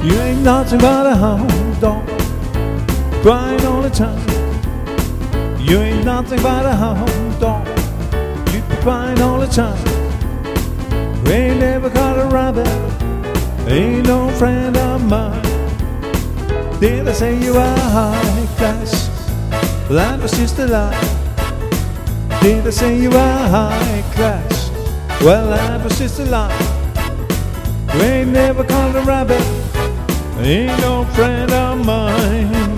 You ain't nothing but a hound dog, crying all the time. You ain't nothing but a hound dog, you be crying all the time. You ain't never caught a rabbit, ain't no friend of mine. Did I say you are high class? That was just a lie. Did I say you are high class? Well, that was just a lie. You ain't never caught a rabbit, ain't no friend of mine.